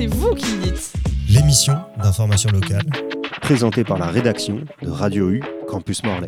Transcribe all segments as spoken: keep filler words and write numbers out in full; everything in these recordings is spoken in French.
c'est vous qui le dites. L'émission d'information locale, présentée par la rédaction de Radio U Campus Morlaix.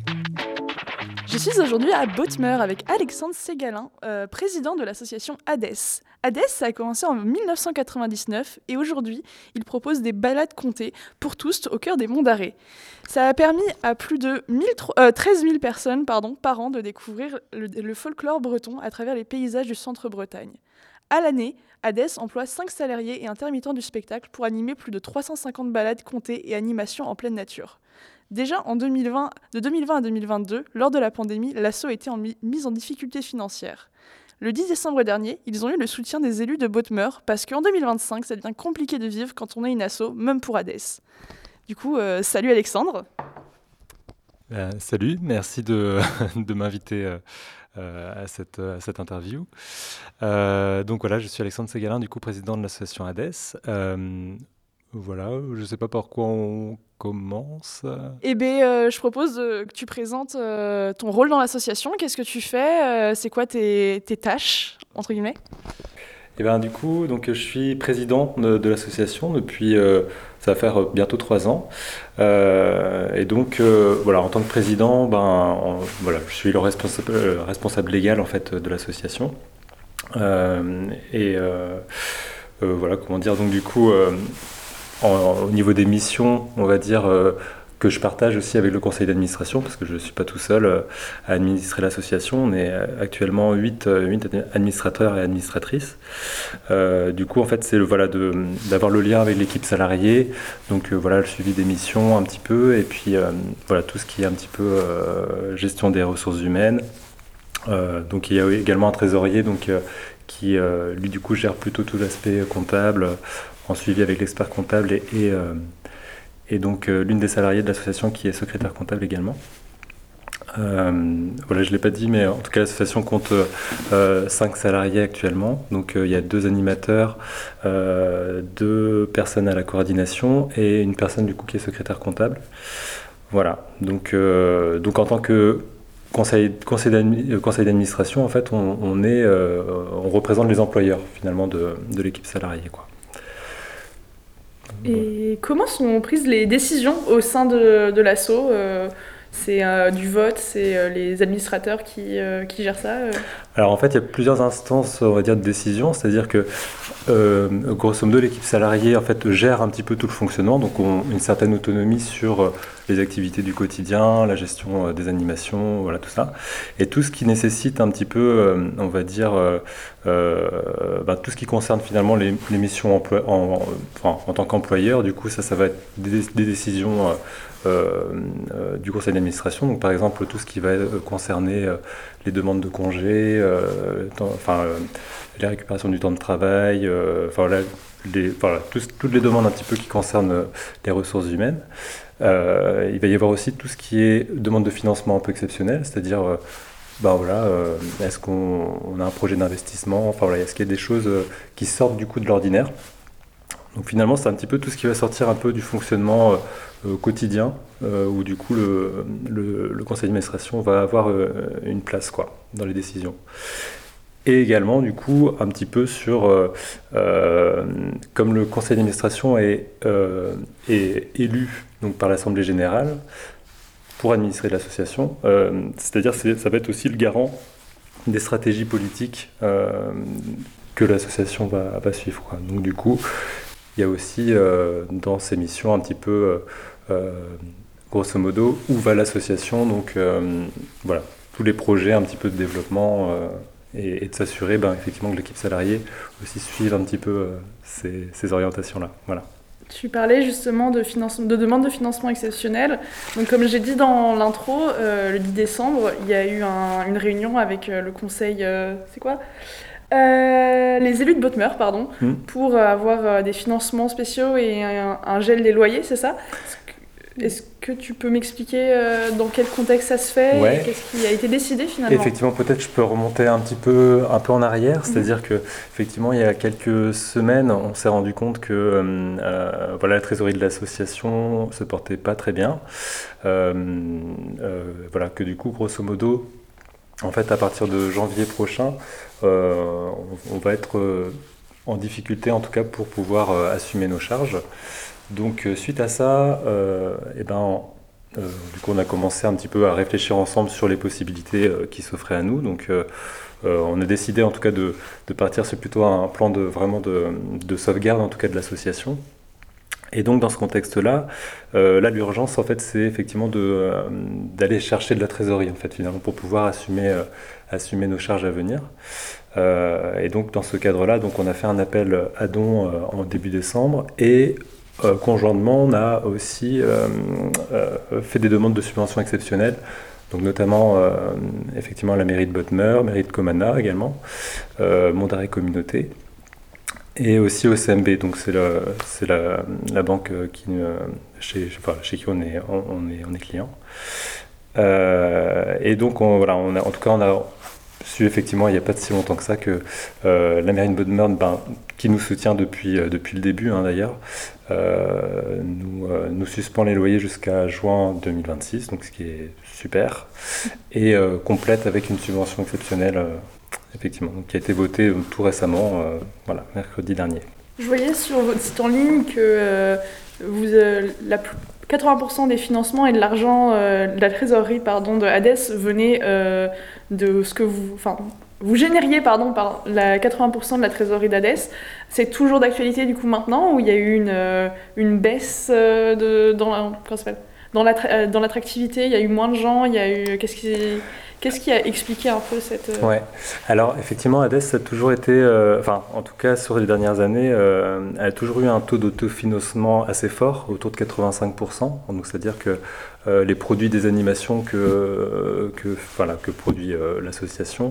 Je suis aujourd'hui à Bothmer avec Alexandre Ségalin, euh, président de l'association ADES. ADES, ça a commencé en dix-neuf cent quatre-vingt-dix-neuf et aujourd'hui, il propose des balades comptées pour tous au cœur des monts d'Arrée. Ça a permis à plus de treize mille personnes pardon, par an de découvrir le, le folklore breton à travers les paysages du centre-Bretagne. À l'année, ADES emploie cinq salariés et intermittents du spectacle pour animer plus de trois cent cinquante balades comptées et animations en pleine nature. Déjà en deux mille vingt, de deux mille vingt à deux mille vingt-deux, lors de la pandémie, l'asso a été en mi- mise en difficulté financière. Le dix décembre dernier, ils ont eu le soutien des élus de Bothmer parce qu'en deux mille vingt-cinq, ça devient compliqué de vivre quand on est une asso, même pour ADES. Du coup, euh, salut Alexandre. Euh, salut, merci de, de m'inviter euh, euh, à, cette, à cette interview. Euh, donc voilà, je suis Alexandre Ségalin, du coup président de l'association ADES. Euh, voilà, je ne sais pas par quoi on commence. Eh bien, euh, je propose euh, que tu présentes euh, ton rôle dans l'association. Qu'est-ce que tu fais euh, C'est quoi tes, tes tâches, entre guillemets? Et ben du coup, donc je suis président de, de l'association depuis, euh, ça va faire bientôt trois ans. Euh, et donc euh, voilà, en tant que président, ben en, voilà, je suis le responsable, euh, responsable légal en fait de l'association. Euh, et euh, euh, voilà, comment dire, donc du coup, euh, en, au niveau des missions, on va dire. Euh, que je partage aussi avec le conseil d'administration, parce que je ne suis pas tout seul euh, à administrer l'association. On est actuellement huit administrateurs et administratrices. Euh, du coup, en fait, c'est le, voilà, de, d'avoir le lien avec l'équipe salariée, donc euh, voilà, le suivi des missions un petit peu, et puis euh, voilà, tout ce qui est un petit peu euh, gestion des ressources humaines. Euh, donc il y a également un trésorier donc, euh, qui, euh, lui, du coup, gère plutôt tout l'aspect comptable, en suivi avec l'expert comptable et, et euh, et donc euh, l'une des salariées de l'association qui est secrétaire comptable également. Euh, voilà, je ne l'ai pas dit, mais en tout cas l'association compte euh, cinq salariés actuellement. Donc euh, il y a deux animateurs, euh, deux personnes à la coordination et une personne du coup qui est secrétaire comptable. Voilà, donc, euh, donc en tant que conseil, conseil, d'admi- conseil d'administration, en fait, on, on, est, euh, on représente les employeurs finalement de, de l'équipe salariée, quoi. Et comment sont prises les décisions au sein de, de l'asso euh, C'est euh, du vote, c'est euh, les administrateurs qui, euh, qui gèrent ça euh. Alors en fait, il y a plusieurs instances, on va dire, de décision, c'est-à-dire que euh, grosso modo, l'équipe salariée en fait gère un petit peu tout le fonctionnement, donc on a une certaine autonomie sur euh, les activités du quotidien, la gestion euh, des animations, voilà tout ça, et tout ce qui nécessite un petit peu, euh, on va dire, euh, euh, bah, tout ce qui concerne finalement les, les missions emploi- en, enfin, en tant qu'employeur, du coup ça, ça va être des, des décisions. Euh, Euh, euh, du conseil d'administration, donc par exemple tout ce qui va euh, concerner euh, les demandes de congés, euh, temps, enfin euh, la récupération du temps de travail, euh, enfin voilà, les, voilà tous, toutes les demandes un petit peu qui concernent euh, les ressources humaines. Euh, il va y avoir aussi tout ce qui est demande de financement un peu exceptionnel, c'est-à-dire euh, ben voilà, euh, est-ce qu'on on a un projet d'investissement, enfin voilà, est-ce qu'il y a des choses euh, qui sortent du coup de l'ordinaire. Donc finalement, c'est un petit peu tout ce qui va sortir un peu du fonctionnement euh, quotidien, euh, où du coup le, le, le conseil d'administration va avoir euh, une place quoi, dans les décisions. Et également, du coup, un petit peu sur, euh, euh, comme le conseil d'administration est, euh, est élu donc, par l'Assemblée générale pour administrer l'association, euh, c'est-à-dire c'est, ça va être aussi le garant des stratégies politiques euh, que l'association va, va suivre, quoi. Donc du coup, il y a aussi euh, dans ces missions un petit peu, euh, grosso modo, où va l'association, donc euh, voilà, tous les projets un petit peu de développement euh, et, et de s'assurer ben, effectivement que l'équipe salariée aussi suive un petit peu euh, ces, ces orientations-là. Voilà. Tu parlais justement de, finance... de demande de financement exceptionnelle. Donc, comme j'ai dit dans l'intro, euh, le dix décembre, il y a eu un, une réunion avec euh, le conseil... Euh, c'est quoi Euh, les élus de Bothmer, pardon, mmh. pour avoir euh, des financements spéciaux et un, un gel des loyers, c'est ça? Est-ce que, est-ce que tu peux m'expliquer euh, dans quel contexte ça se fait ouais. et qu'est-ce qui a été décidé finalement? Effectivement, peut-être je peux remonter un petit peu, un peu en arrière, mmh. c'est-à-dire que effectivement, il y a quelques semaines, on s'est rendu compte que euh, voilà, la trésorerie de l'association se portait pas très bien, euh, euh, voilà, que du coup, grosso modo, en fait, à partir de janvier prochain, euh, on, on va être euh, en difficulté en tout cas pour pouvoir euh, assumer nos charges. Donc euh, suite à ça, euh, eh ben, euh, du coup on a commencé un petit peu à réfléchir ensemble sur les possibilités euh, qui s'offraient à nous. Donc euh, euh, on a décidé en tout cas de, de partir sur plutôt un plan de vraiment de, de sauvegarde en tout cas de l'association. Et donc dans ce contexte-là, euh, là l'urgence en fait c'est effectivement de, euh, d'aller chercher de la trésorerie en fait finalement pour pouvoir assumer, euh, assumer nos charges à venir. Euh, et donc dans ce cadre-là, donc on a fait un appel à dons euh, en début décembre et euh, conjointement on a aussi euh, euh, fait des demandes de subventions exceptionnelles. Donc notamment euh, effectivement la mairie de Bodmer, mairie de Comana également, euh, Mondarrêt Communauté. Et aussi au C M B, donc c'est, le, c'est la, la banque qui, euh, chez, enfin, chez qui on est, on, on est, on est client. Euh, et donc, on, voilà, on a, en tout cas, on a su effectivement, il n'y a pas de si longtemps que ça, que euh, la mairie de Bodmer, ben, qui nous soutient depuis, euh, depuis le début hein, d'ailleurs, euh, nous, euh, nous suspend les loyers jusqu'à juin deux mille vingt-six, donc ce qui est super, et euh, complète avec une subvention exceptionnelle. Euh, Effectivement, donc, qui a été voté euh, tout récemment, euh, voilà, mercredi dernier. Je voyais sur votre site en ligne que euh, vous, euh, la, quatre-vingts pour cent des financements et de l'argent, euh, de la trésorerie pardon, de Hades venait euh, de ce que vous... Enfin, vous génériez pardon, par la quatre-vingts pour cent de la trésorerie d'Hades. C'est toujours d'actualité du coup maintenant, ou il y a eu une, euh, une baisse euh, de, dans, la, dans, la, dans l'attractivité, il y a eu moins de gens, il y a eu... Qu'est-ce qui... Qu'est-ce qui a expliqué un peu cette... Euh... Ouais. Alors, effectivement, Hades a toujours été, euh, enfin, en tout cas, sur les dernières années, euh, elle a toujours eu un taux d'autofinancement assez fort, autour de quatre-vingt-cinq pour cent. Donc, c'est-à-dire que euh, les produits des animations que, euh, que, voilà, que produit euh, l'association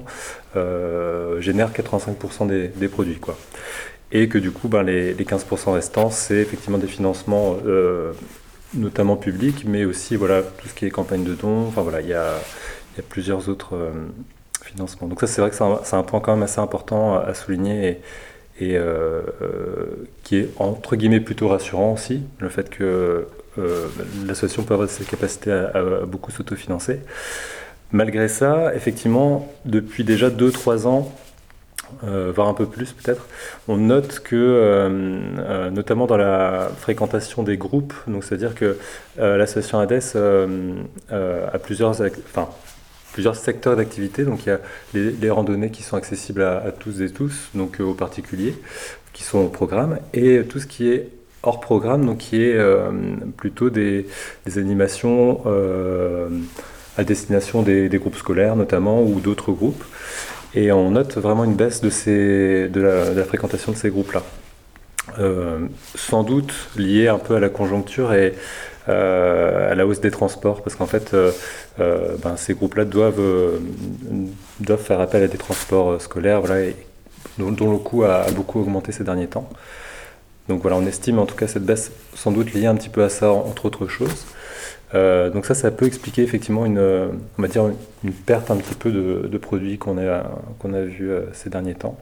euh, génèrent quatre-vingt-cinq pour cent des, des produits, quoi. Et que du coup, ben, les, les quinze pour cent restants, c'est effectivement des financements, euh, notamment publics, mais aussi, voilà, tout ce qui est campagne de dons. Enfin, voilà, il y a... Il y a plusieurs autres euh, financements. Donc ça, c'est vrai que c'est un, c'est un point quand même assez important à, à souligner et, et euh, euh, qui est entre guillemets plutôt rassurant aussi, le fait que euh, l'association peut avoir cette capacité à, à beaucoup s'autofinancer. Malgré ça, effectivement, depuis déjà deux trois ans, euh, voire un peu plus peut-être, on note que, euh, euh, notamment dans la fréquentation des groupes, donc c'est-à-dire que euh, l'association Hades euh, euh, a plusieurs... Enfin, plusieurs secteurs d'activité. Donc il y a les, les randonnées qui sont accessibles à, à tous et tous, donc euh, aux particuliers, qui sont au programme, et tout ce qui est hors programme, donc qui est euh, plutôt des, des animations euh, à destination des, des groupes scolaires notamment, ou d'autres groupes. Et on note vraiment une baisse de, ces, de, la, de la fréquentation de ces groupes-là. Euh, sans doute lié un peu à la conjoncture et Euh, à la hausse des transports, parce qu'en fait, euh, euh, ben, ces groupes-là doivent, euh, doivent faire appel à des transports scolaires, voilà, et, dont, dont le coût a, a beaucoup augmenté ces derniers temps. Donc voilà, on estime en tout cas cette baisse sans doute liée un petit peu à ça, entre autres choses. Euh, donc ça, ça peut expliquer effectivement une, on va dire une, une perte un petit peu de, de produits qu'on a, qu'on a vu euh, ces derniers temps.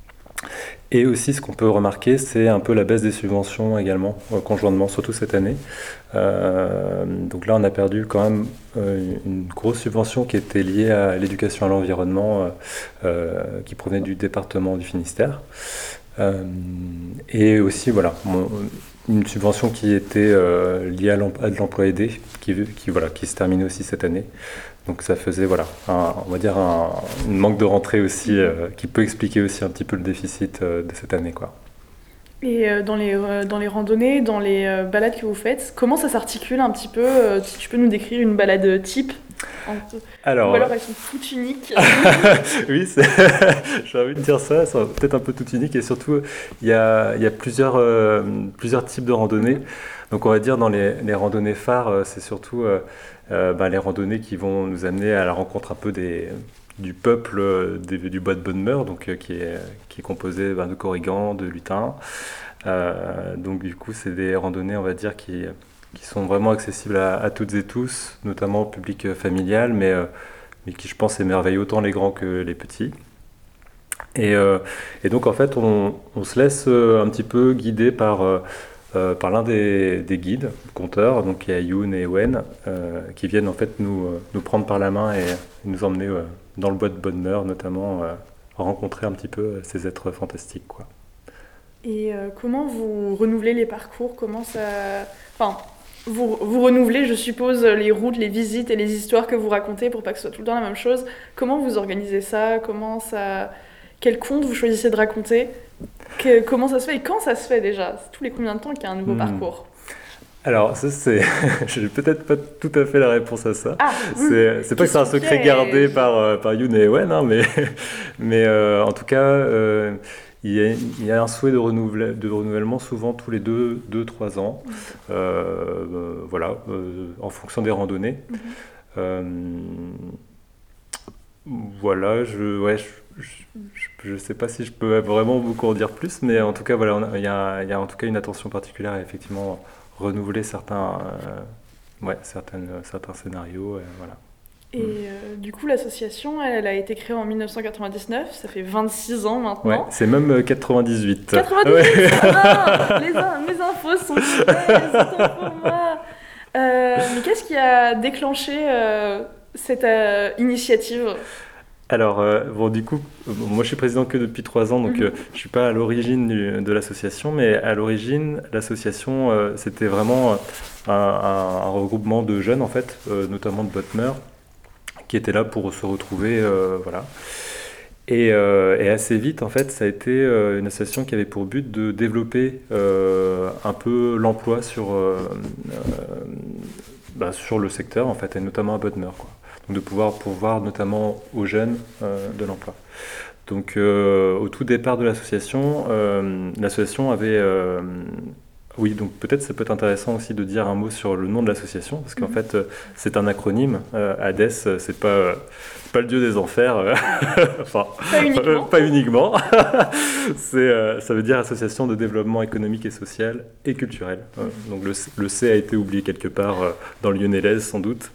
Et aussi, ce qu'on peut remarquer, c'est un peu la baisse des subventions également, euh, conjointement, surtout cette année. Euh, donc là, on a perdu quand même euh, une grosse subvention qui était liée à l'éducation à l'environnement, euh, euh, qui provenait du département du Finistère. Euh, et aussi, voilà, mon, une subvention qui était euh, liée à, à de l'emploi aidé, qui, qui, voilà, qui se terminait aussi cette année. Donc ça faisait, voilà, un, on va dire un, un manque de rentrée aussi, euh, qui peut expliquer aussi un petit peu le déficit euh, de cette année, quoi. Et euh, dans, les, euh, dans les randonnées, dans les euh, balades que vous faites, comment ça s'articule un petit peu euh, Si tu peux nous décrire une balade type en... alors, Ou alors elles sont toutes uniques. Oui, c'est... j'ai envie de dire ça, elles sont peut-être un peu toutes uniques, et surtout, il y a, y a plusieurs, euh, plusieurs types de randonnées. Donc on va dire dans les, les randonnées phares, euh, c'est surtout euh, euh, bah, les randonnées qui vont nous amener à la rencontre un peu des, du peuple euh, des, du bois de Bodmer, donc euh, qui, est, qui est composé bah, de corrigans, de lutins. Euh, donc du coup, c'est des randonnées, on va dire, qui, qui sont vraiment accessibles à, à toutes et tous, notamment au public euh, familial, mais, euh, mais qui, je pense, émerveillent autant les grands que les petits. Et, euh, et donc en fait, on, on se laisse euh, un petit peu guider par... Euh, Euh, par l'un des, des guides, conteurs, donc il y a Youn et Wen, euh, qui viennent en fait nous, euh, nous prendre par la main et, et nous emmener euh, dans le bois de Bodmer, notamment euh, rencontrer un petit peu ces êtres fantastiques, quoi. Et euh, comment vous renouvelez les parcours? Comment ça... Enfin, vous, vous renouvelez, je suppose, les routes, les visites et les histoires que vous racontez pour pas que ce soit tout le temps la même chose. Comment vous organisez ça? Comment ça... Quel conte vous choisissez de raconter? que, Comment ça se fait et quand ça se fait déjà? Tous les combien de temps qu'il y a un nouveau mmh. parcours? Alors, ça, c'est... j'ai peut-être pas tout à fait la réponse à ça. Ah, c'est, c'est pas que c'est un secret gardé par, euh, par Youn et Ewen, hein, mais, mais euh, en tout cas... Euh, Il y, a, il y a un souhait de, renouveler, de renouvellement souvent tous les deux, deux trois ans, euh, euh, voilà, euh, en fonction des randonnées. Mm-hmm. Euh, voilà, je, ouais, je ne sais pas si je peux vraiment beaucoup en dire plus, mais en tout cas, voilà, il y a, il y a en tout cas une attention particulière à effectivement renouveler certains, euh, ouais, certaines, certains scénarios, et voilà. Et euh, du coup, l'association, elle, elle a été créée en dix-neuf cent quatre-vingt-dix-neuf, ça fait vingt-six ans maintenant. Ouais, c'est même quatre-vingt-dix-huit. quatre-vingt-dix-huit, ouais. Ah, les, mes infos sont mauvaises pour moi. Euh, mais qu'est-ce qui a déclenché euh, cette euh, initiative? Alors, euh, bon, du coup, moi je suis président que depuis trois ans, donc mm-hmm. euh, je ne suis pas à l'origine du, de l'association, mais à l'origine, l'association, euh, c'était vraiment un, un, un regroupement de jeunes, en fait, euh, notamment de Bodmer, qui étaient là pour se retrouver, euh, voilà. Et, euh, et assez vite, en fait, ça a été euh, une association qui avait pour but de développer euh, un peu l'emploi sur, euh, euh, bah, sur le secteur, en fait, et notamment à Bodmer, quoi. Donc de pouvoir pourvoir notamment aux jeunes euh, de l'emploi. Donc euh, au tout départ de l'association, euh, l'association avait... Euh, oui, donc peut-être ça peut être intéressant aussi de dire un mot sur le nom de l'association, parce qu'en mmh. fait, euh, c'est un acronyme. Euh, Hadès, c'est pas, euh, pas le dieu des enfers, euh, enfin, pas uniquement. Euh, pas uniquement. c'est, euh, ça veut dire Association de développement économique et social et culturel. Euh, donc le, le C a été oublié quelque part euh, dans le lyonnaise, sans doute.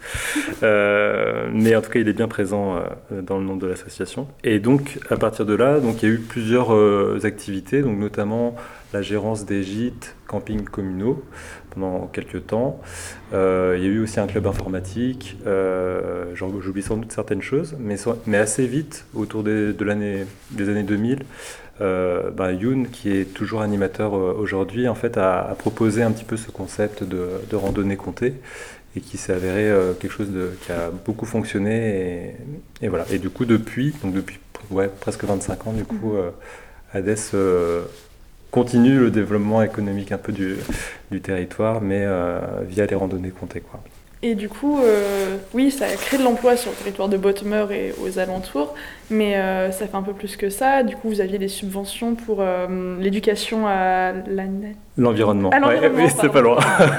Euh, mais en tout cas, il est bien présent euh, dans le nom de l'association. Et donc, à partir de là, donc, il y a eu plusieurs euh, activités, donc notamment la gérance des gîtes, campings communaux pendant quelques temps. Euh, il y a eu aussi un club informatique. Euh, j'oublie sans doute certaines choses, mais, mais assez vite, autour des, de l'année, des années deux mille, euh, ben Youn, qui est toujours animateur euh, aujourd'hui, en fait, a, a proposé un petit peu ce concept de, de randonnée comptée et qui s'est avéré euh, quelque chose de, qui a beaucoup fonctionné. Et, et voilà. Et du coup, depuis, donc depuis ouais, presque vingt-cinq ans, du coup, euh, Hadès euh, continue le développement économique un peu du, du territoire, mais euh, via les randonnées comptées, quoi. Et du coup, euh, oui, ça a créé de l'emploi sur le territoire de Bodmer et aux alentours, mais euh, ça fait un peu plus que ça. Du coup, vous aviez des subventions pour euh, l'éducation à la... l'environnement. À l'environnement, ouais, oui, c'est pas loin.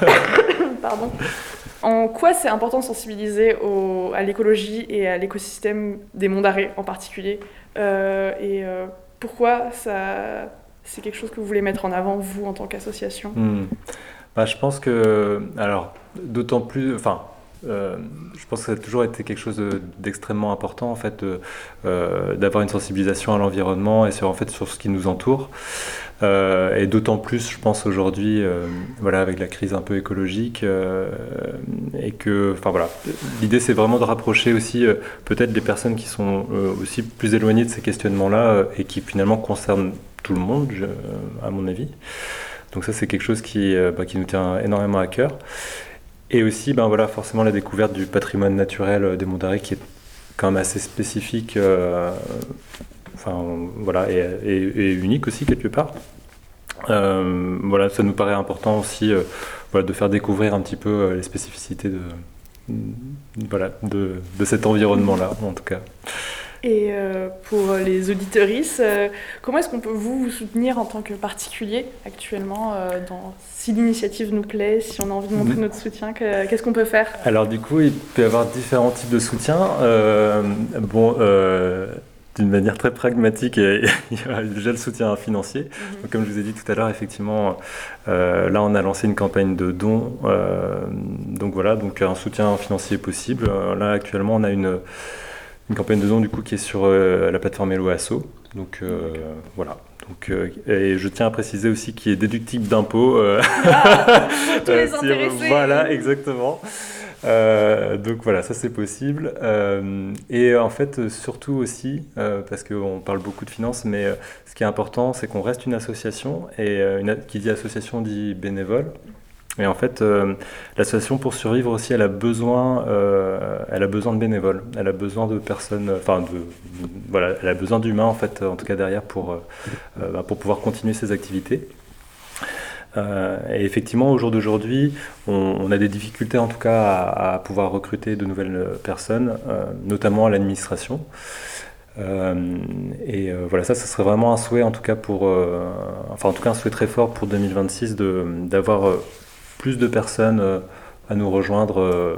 Pardon. En quoi c'est important de sensibiliser au, à l'écologie et à l'écosystème des monts d'arrêt en particulier, euh, et euh, pourquoi ça... c'est quelque chose que vous voulez mettre en avant, vous, en tant qu'association? mmh. bah, Je pense que, alors, d'autant plus, enfin, euh, je pense que ça a toujours été quelque chose de, d'extrêmement important, en fait, de, euh, d'avoir une sensibilisation à l'environnement et sur, en fait, sur ce qui nous entoure. Euh, et d'autant plus, je pense, aujourd'hui, euh, voilà, avec la crise un peu écologique, euh, et que, enfin voilà, l'idée c'est vraiment de rapprocher aussi euh, peut-être des personnes qui sont euh, aussi plus éloignées de ces questionnements-là euh, et qui finalement concernent tout le monde, je, à mon avis. Donc ça, c'est quelque chose qui, euh, bah, qui nous tient énormément à cœur. Et aussi, ben voilà, forcément la découverte du patrimoine naturel des monts d'Arrée qui est quand même assez spécifique, euh, enfin voilà, et, et, et unique aussi quelque part. Euh, voilà, ça nous paraît important aussi, euh, voilà, de faire découvrir un petit peu euh, les spécificités de, voilà, de, de cet environnement-là, en tout cas. Et euh, pour les auditeuristes, euh, comment est-ce qu'on peut vous, vous soutenir en tant que particulier actuellement euh, dans, si l'initiative nous plaît, si on a envie de montrer notre soutien, que, qu'est-ce qu'on peut faire? Alors du coup, il peut y avoir différents types de soutien. Euh, bon, euh, d'une manière très pragmatique, il y a déjà le soutien financier. Mm-hmm. Donc, comme je vous ai dit tout à l'heure, effectivement, euh, là on a lancé une campagne de dons. Euh, donc voilà, donc un soutien financier possible. Euh, là actuellement, on a une Une campagne de dons du coup qui est sur euh, la plateforme Hello Asso. Donc euh, voilà. Donc, euh, et je tiens à préciser aussi qu'il est déductible d'impôts. Euh, ah, pour tous les si, intéressés. Voilà, exactement. Euh, donc voilà, ça c'est possible. Euh, et en fait, surtout aussi, euh, parce qu'on parle beaucoup de finances, mais euh, ce qui est important, c'est qu'on reste une association. Et euh, une, qui dit association dit bénévole. Et en fait, euh, l'association, pour survivre aussi, elle a besoin, euh, elle a besoin de bénévoles. Elle a besoin de personnes, enfin, de, voilà, elle a besoin d'humains, en fait, en tout cas derrière, pour, euh, bah, pour pouvoir continuer ses activités. Euh, et effectivement, au jour d'aujourd'hui, on, on a des difficultés, en tout cas, à, à pouvoir recruter de nouvelles personnes, euh, notamment à l'administration. Euh, et euh, voilà, ça, ça serait vraiment un souhait, en tout cas, pour, euh, enfin, en tout cas, un souhait très fort pour deux mille vingt-six, de, d'avoir euh, plus de personnes euh, à nous rejoindre, euh,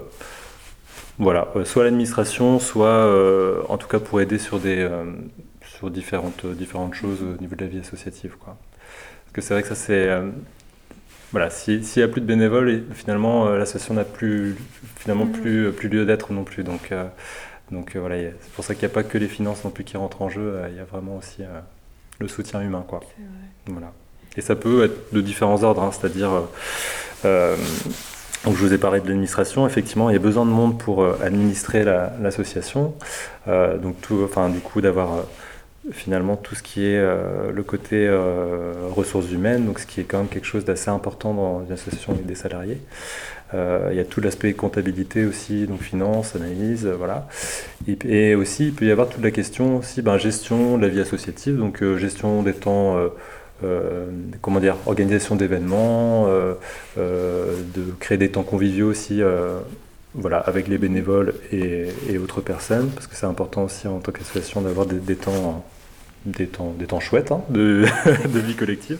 voilà, euh, soit à l'administration, soit euh, en tout cas pour aider sur, des, euh, sur différentes, différentes choses au niveau de la vie associative, quoi. Parce que c'est vrai que ça c'est... Euh, voilà, si- s'il n'y a plus de bénévoles, et finalement euh, l'association n'a plus, finalement, Mhm. plus, plus lieu d'être non plus. Donc, euh, donc euh, voilà, y a- c'est pour ça qu'il n'y a pas que les finances non plus qui rentrent en jeu, euh, il y a vraiment aussi euh, le soutien humain, quoi. C'est vrai. Voilà. Et ça peut être de différents ordres, hein, c'est-à-dire... euh, euh, donc je vous ai parlé de l'administration, effectivement, il y a besoin de monde pour euh, administrer la- l'association. Euh, donc tout, enfin, du coup, d'avoir euh, finalement tout ce qui est euh, le côté euh, ressources humaines, donc ce qui est quand même quelque chose d'assez important dans une association avec des salariés. Euh, il y a tout l'aspect comptabilité aussi, donc finance, analyse, euh, voilà. Et, et aussi, il peut y avoir toute la question aussi, ben, gestion de la vie associative, donc euh, gestion des temps... euh, euh, comment dire, organisation d'événements, euh, euh, de créer des temps conviviaux aussi, euh, voilà, avec les bénévoles et, et autres personnes, parce que c'est important aussi en tant qu'association d'avoir des, des temps, des temps, des temps chouettes, hein, de, de vie collective.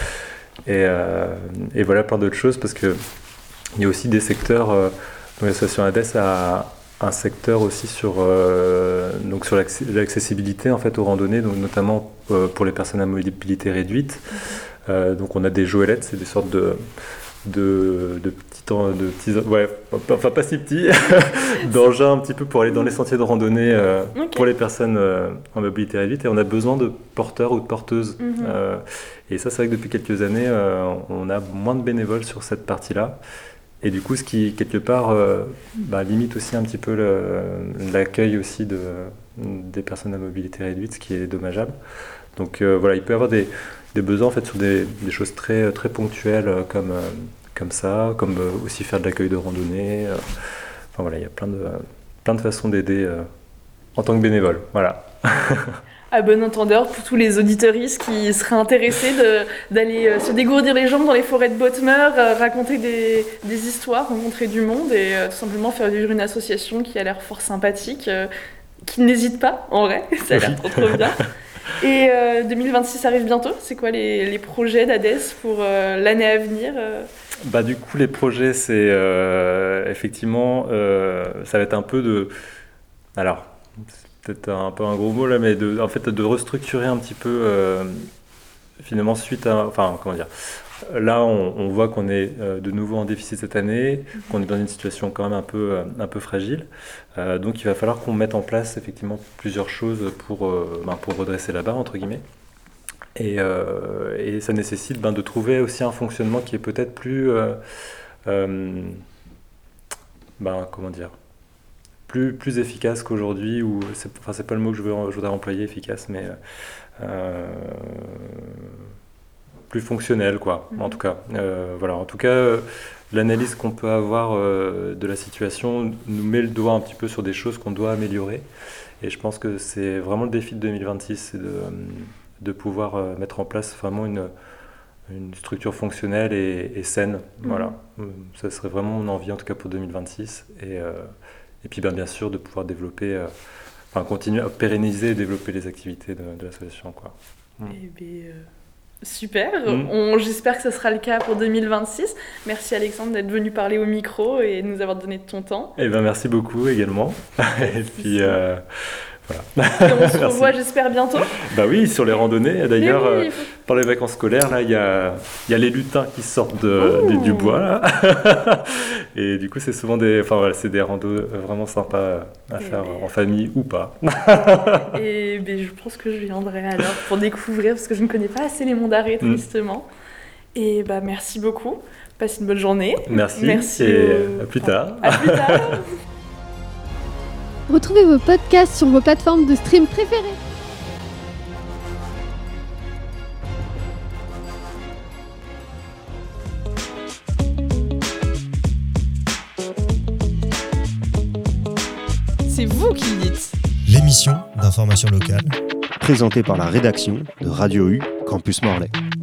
Et, euh, et voilà, plein d'autres choses, parce que il y a aussi des secteurs, euh, dont l'association ADES a un secteur aussi sur, euh, donc sur l'accès- l'accessibilité en fait, aux randonnées, donc notamment euh, pour les personnes à mobilité réduite. Euh, donc on a des joëlettes, c'est des sortes de, de, de petits, temps- de petits, ouais, enfin pas si petits, d'engins un petit peu pour aller dans les sentiers de randonnée euh, Ok. pour les personnes euh, en mobilité réduite. Et on a besoin de porteurs ou de porteuses. Mhm. Euh, et ça, c'est vrai que depuis quelques années, euh, on a moins de bénévoles sur cette partie-là. Et du coup, ce qui, quelque part, euh, bah, limite aussi un petit peu le- l'accueil aussi de, des personnes à mobilité réduite, ce qui est dommageable. Donc euh, voilà, il peut y avoir des, des besoins en fait, sur des, des choses très, très ponctuelles euh, comme, euh, comme ça, comme euh, aussi faire de l'accueil de randonnée. euh. Enfin voilà, il y a plein de, plein de façons d'aider euh, en tant que bénévole. Voilà. À bon entendeur, pour tous les auditeuristes qui seraient intéressés de- d'aller euh, se dégourdir les jambes dans les forêts de Bodmer, euh, raconter des, des histoires, rencontrer du monde et euh, tout simplement faire vivre une association qui a l'air fort sympathique, euh, qui n'hésite pas, en vrai, ça a l'air trop trop bien. Et euh, deux mille vingt-six arrive bientôt, c'est quoi les, les projets d'ADES pour euh, l'année à venir euh Bah, du coup, les projets, c'est euh, effectivement, euh, ça va être un peu de. Alors, c'est peut-être un peu un gros mot là, mais de, en fait, de restructurer un petit peu, euh, finalement, suite à. Enfin, comment dire. Là, on, on voit qu'on est euh, de nouveau en déficit cette année, qu'on est dans une situation quand même un peu, euh, un peu fragile. Euh, donc, il va falloir qu'on mette en place effectivement plusieurs choses pour, euh, ben, pour redresser la barre, entre guillemets. Et, euh, et ça nécessite ben, de trouver aussi un fonctionnement qui est peut-être plus, euh, euh, ben, comment dire, plus, plus efficace qu'aujourd'hui, ou c'est, enfin, c'est pas le mot que je, veux, je voudrais employer, efficace, mais euh, plus fonctionnel, quoi, en tout cas. Euh, voilà, en tout cas, euh, l'analyse qu'on peut avoir euh, de la situation nous met le doigt un petit peu sur des choses qu'on doit améliorer. Et je pense que c'est vraiment le défi de deux mille vingt-six, c'est de, de pouvoir euh, mettre en place vraiment une, une structure fonctionnelle et, et saine. Mhm. Voilà. Ça serait vraiment mon envie, en tout cas pour deux mille vingt-six. Et, euh, et puis ben, bien sûr de pouvoir développer, euh, enfin continuer à pérenniser et développer les activités de, de l'association, quoi. Mm. Eh bien, euh, super, Mm. On, j'espère que ce sera le cas pour deux mille vingt-six. Merci Alexandre d'être venu parler au micro et de nous avoir donné de ton temps. Eh ben merci beaucoup également. Et puis euh, voilà. Et on se Merci. revoit, j'espère, bientôt. Bah oui, sur les randonnées. D'ailleurs, Mais oui, euh, il faut- pendant les vacances scolaires, là, il y a, il y a les lutins qui sortent de, du, du bois, là. Et du coup, c'est souvent des, enfin, voilà, c'est des randos vraiment sympas à Eh faire bien. en famille ou pas. Et ben, je pense que je viendrai alors pour découvrir, parce que je ne connais pas assez les monts d'arrêt, Mm. tristement. Et bah, merci beaucoup. Passe une bonne journée. Merci, Merci et au- à plus tard. À plus tard. Retrouvez vos podcasts sur vos plateformes de stream préférées. C'est vous qui le dites. L'émission d'information locale. Présenté par la rédaction de Radio U Campus Morlaix.